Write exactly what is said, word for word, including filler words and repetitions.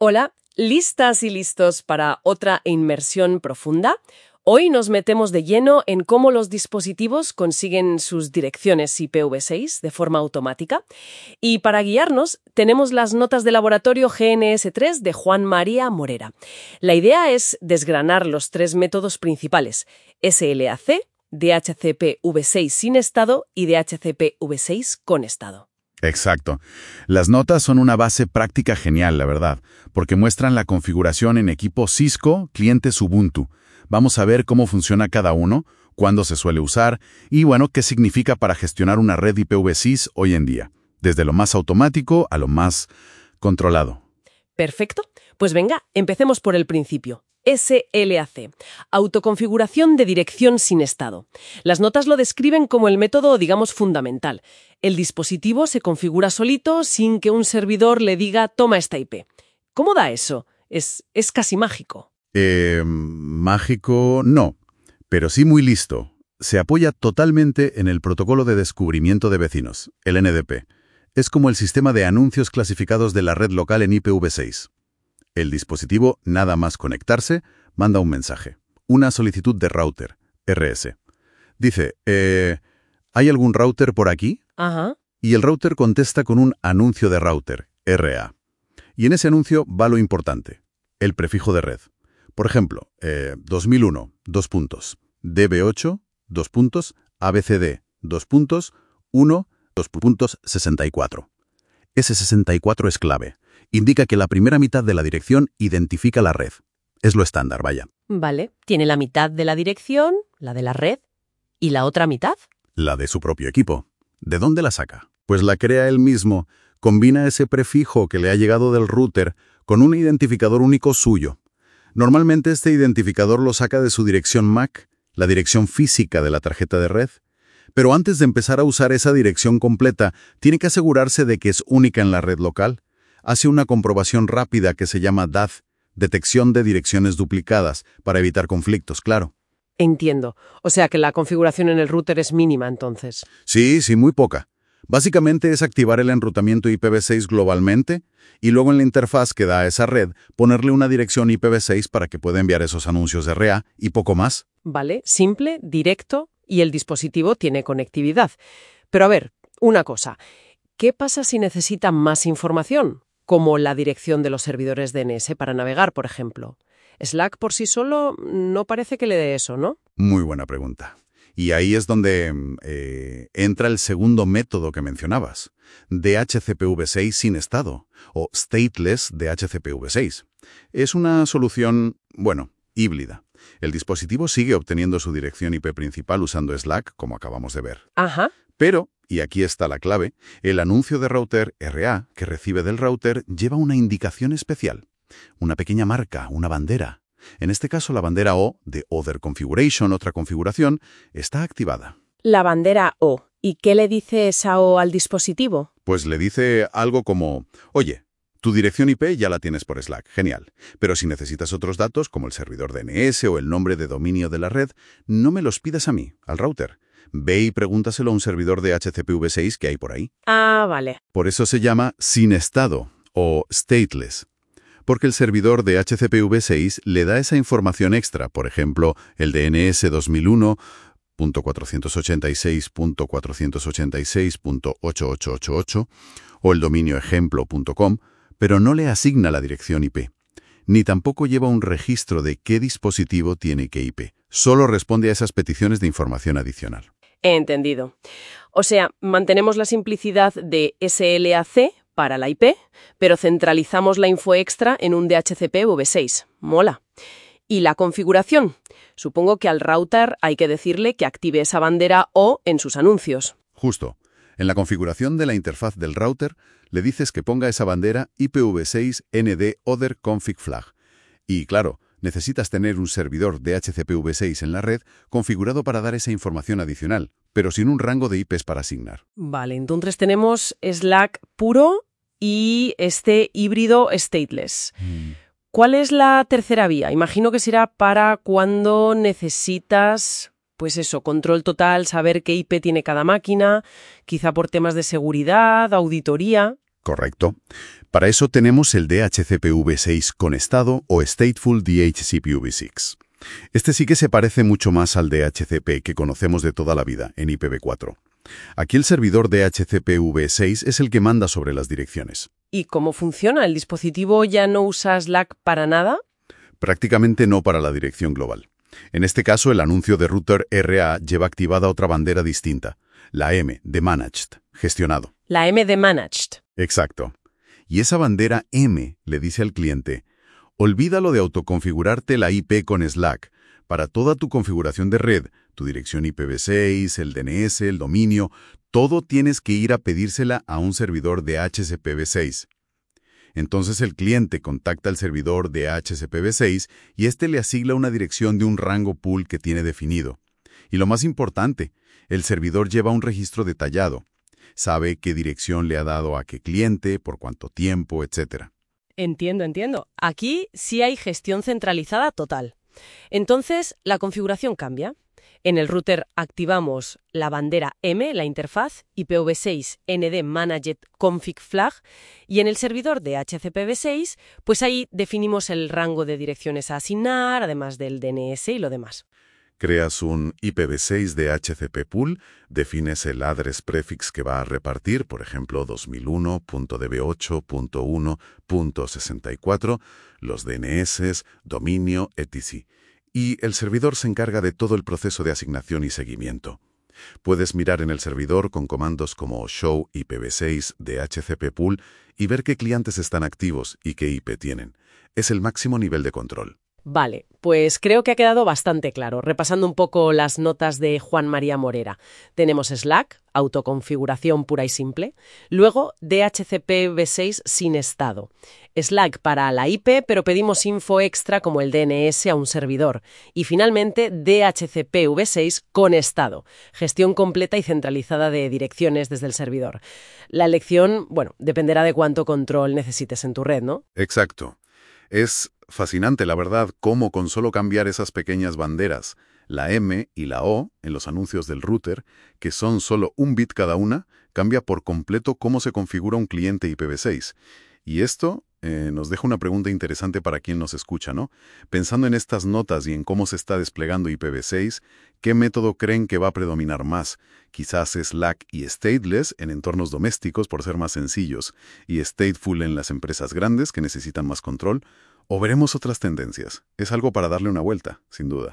Hola, ¿listas y listos para otra inmersión profunda? Hoy nos metemos de lleno en cómo los dispositivos consiguen sus direcciones I P v seis de forma automática. Y para guiarnos, tenemos las notas de laboratorio G N S tres de Juan María Morera. La idea es desgranar los tres métodos principales: S L A C, D H C P v seis sin estado y D H C P v seis con estado. Exacto. Las notas son una base práctica genial, la verdad, porque muestran la configuración en equipo Cisco, clientes Ubuntu. Vamos a ver cómo funciona cada uno, cuándo se suele usar y, bueno, qué significa para gestionar una red I P v seis hoy en día, desde lo más automático a lo más controlado. Perfecto. Pues venga, empecemos por el principio. S L A C, autoconfiguración de dirección sin estado. Las notas lo describen como el método, digamos, fundamental. El dispositivo se configura solito sin que un servidor le diga toma esta I P. ¿Cómo da eso? Es, es casi mágico. Eh, mágico no, pero sí muy listo. Se apoya totalmente en el protocolo de descubrimiento de vecinos, el N D P. Es como el sistema de anuncios clasificados de la red local en I P v seis. El dispositivo, nada más conectarse, manda un mensaje, una solicitud de router, R S. Dice, eh, ¿hay algún router por aquí? Ajá. Y el router contesta con un anuncio de router, R A. Y en ese anuncio va lo importante, el prefijo de red. Por ejemplo, eh, dos mil uno, dos puntos, D B ocho, dos puntos, A B C D, dos puntos, uno, dos puntos, sesenta y cuatro. Ese sesenta y cuatro es clave. Indica que la primera mitad de la dirección identifica la red. Es lo estándar, vaya. Vale. Tiene la mitad de la dirección, la de la red, ¿y la otra mitad? La de su propio equipo. ¿De dónde la saca? Pues la crea él mismo. Combina ese prefijo que le ha llegado del router con un identificador único suyo. Normalmente este identificador lo saca de su dirección M A C, la dirección física de la tarjeta de red. Pero antes de empezar a usar esa dirección completa, tiene que asegurarse de que es única en la red local. Hace una comprobación rápida que se llama D A D, detección de direcciones duplicadas, para evitar conflictos, claro. Entiendo. O sea que la configuración en el router es mínima, entonces. Sí, sí, muy poca. Básicamente es activar el enrutamiento I P v seis globalmente y luego en la interfaz que da a esa red ponerle una dirección I P v seis para que pueda enviar esos anuncios de R A y poco más. Vale, simple, directo y el dispositivo tiene conectividad. Pero a ver, una cosa. ¿Qué pasa si necesita más información? Como la dirección de los servidores D N S para navegar, por ejemplo. Slack por sí solo no parece que le dé eso, ¿no? Muy buena pregunta. Y ahí es donde eh, entra el segundo método que mencionabas, D H C P v seis sin estado, o Stateless D H C P v seis. Es una solución, bueno, híbrida. El dispositivo sigue obteniendo su dirección I P principal usando Slack, como acabamos de ver. Ajá. Pero, y aquí está la clave, el anuncio de router R A que recibe del router lleva una indicación especial, una pequeña marca, una bandera. En este caso, la bandera O de Other Configuration, otra configuración, está activada. La bandera O. ¿Y qué le dice esa O al dispositivo? Pues le dice algo como, oye, tu dirección I P ya la tienes por Slack, genial. Pero si necesitas otros datos, como el servidor D N S o el nombre de dominio de la red, no me los pidas a mí, al router. Ve y pregúntaselo a un servidor de D H C P v seis que hay por ahí. Ah, vale. Por eso se llama sin estado o stateless. Porque el servidor de D H C P v seis le da esa información extra, por ejemplo, el D N S dos mil uno punto cuatrocientos ochenta y seis punto cuatrocientos ochenta y seis punto ocho ocho ocho ocho o el dominio ejemplo punto com, pero no le asigna la dirección I P. Ni tampoco lleva un registro de qué dispositivo tiene qué I P. Solo responde a esas peticiones de información adicional. He entendido. O sea, mantenemos la simplicidad de S L A C para la I P, pero centralizamos la info extra en un D H C P v seis. Mola. ¿Y la configuración? Supongo que al router hay que decirle que active esa bandera O en sus anuncios. Justo. En la configuración de la interfaz del router, le dices que ponga esa bandera I P v seis N D Other Config Flag. Y claro, necesitas tener un servidor D H C P v seis en la red configurado para dar esa información adicional, pero sin un rango de I Ps para asignar. Vale, entonces tenemos Slack puro y este híbrido stateless. Mm. ¿Cuál es la tercera vía? Imagino que será para cuando necesitas, pues eso, control total, saber qué I P tiene cada máquina, quizá por temas de seguridad, auditoría. Correcto. Para eso tenemos el D H C P V seis con estado o Stateful D H C P V seis. Este sí que se parece mucho más al D H C P que conocemos de toda la vida en I P v cuatro. Aquí el servidor D H C P V seis es el que manda sobre las direcciones. ¿Y cómo funciona? ¿El dispositivo ya no usa Slack para nada? Prácticamente no para la dirección global. En este caso, el anuncio de router R A lleva activada otra bandera distinta, la M de Managed, gestionado. La M de Managed. Exacto. Y esa bandera M le dice al cliente, olvídalo de autoconfigurarte la I P con Slack. Para toda tu configuración de red, tu dirección I P v seis, el D N S, el dominio, todo tienes que ir a pedírsela a un servidor de D H C P v seis. Entonces el cliente contacta al servidor de D H C P v seis y éste le asigna una dirección de un rango pool que tiene definido. Y lo más importante, el servidor lleva un registro detallado. Sabe qué dirección le ha dado a qué cliente, por cuánto tiempo, etcétera. Entiendo, entiendo. Aquí sí hay gestión centralizada total. Entonces, la configuración cambia. En el router activamos la bandera M, la interfaz, I P v seis N D Managed Config Flag, y en el servidor de D H C P v seis, pues ahí definimos el rango de direcciones a asignar, además del D N S y lo demás. Creas un I P v seis de D H C P pool, defines el address prefix que va a repartir, por ejemplo, dos mil uno punto d b ocho punto uno punto sesenta y cuatro, los D N S, dominio, etcétera. Y el servidor se encarga de todo el proceso de asignación y seguimiento. Puedes mirar en el servidor con comandos como show I P v seis de D H C P pool y ver qué clientes están activos y qué I P tienen. Es el máximo nivel de control. Vale, pues creo que ha quedado bastante claro. Repasando un poco las notas de Juan María Morera. Tenemos Slack, autoconfiguración pura y simple. Luego, D H C P v seis sin estado. Slack para la I P, pero pedimos info extra como el D N S a un servidor. Y finalmente, D H C P v seis con estado. Gestión completa y centralizada de direcciones desde el servidor. La elección, bueno, dependerá de cuánto control necesites en tu red, ¿no? Exacto. Es fascinante, la verdad, cómo con solo cambiar esas pequeñas banderas, la M y la O, en los anuncios del router, que son solo un bit cada una, cambia por completo cómo se configura un cliente I P v seis. Y esto eh, nos deja una pregunta interesante para quien nos escucha, ¿no? Pensando en estas notas y en cómo se está desplegando I P v seis, ¿qué método creen que va a predominar más? Quizás Slack y Stateless en entornos domésticos por ser más sencillos, y Stateful en las empresas grandes que necesitan más control, ¿o veremos otras tendencias? Es algo para darle una vuelta, sin duda.